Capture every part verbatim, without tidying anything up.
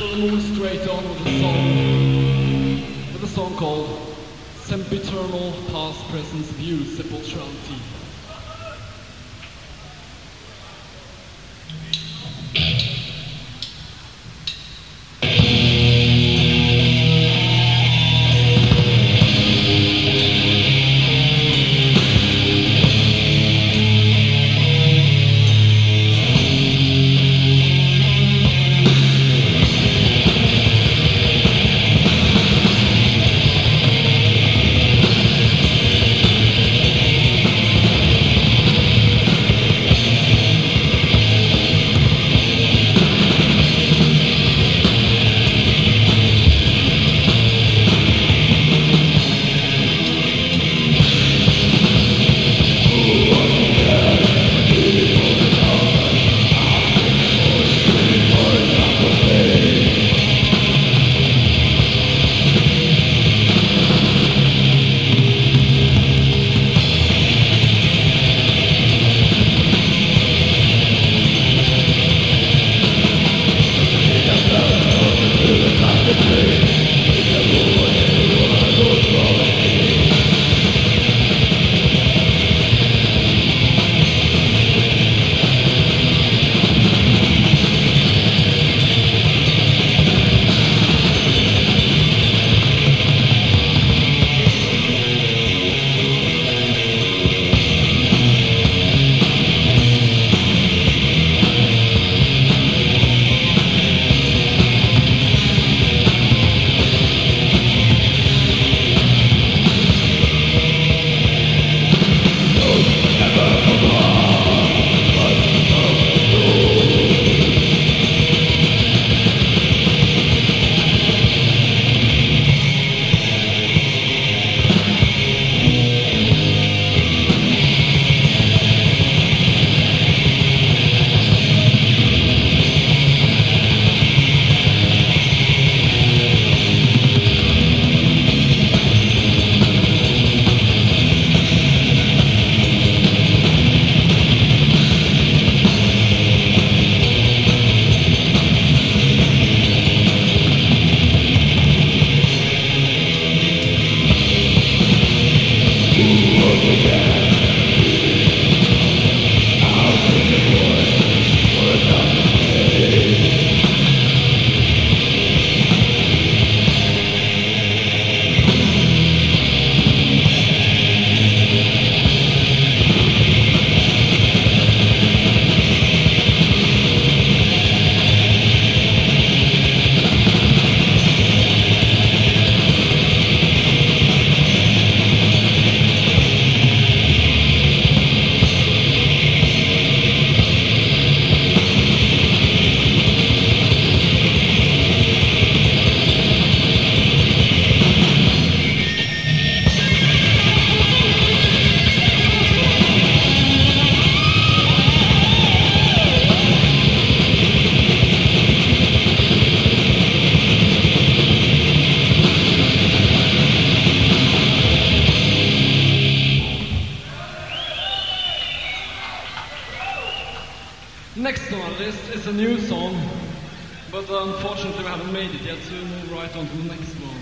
So we move straight on with a song, with a song called Sempiternal Past Presence View Sepulturality. Next on our list is a new song, but unfortunately we haven't made it yet, so we'll move right on to the next one.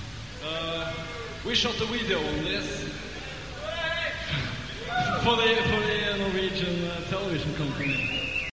Uh, we shot a video on this for the, for the Norwegian uh, television company.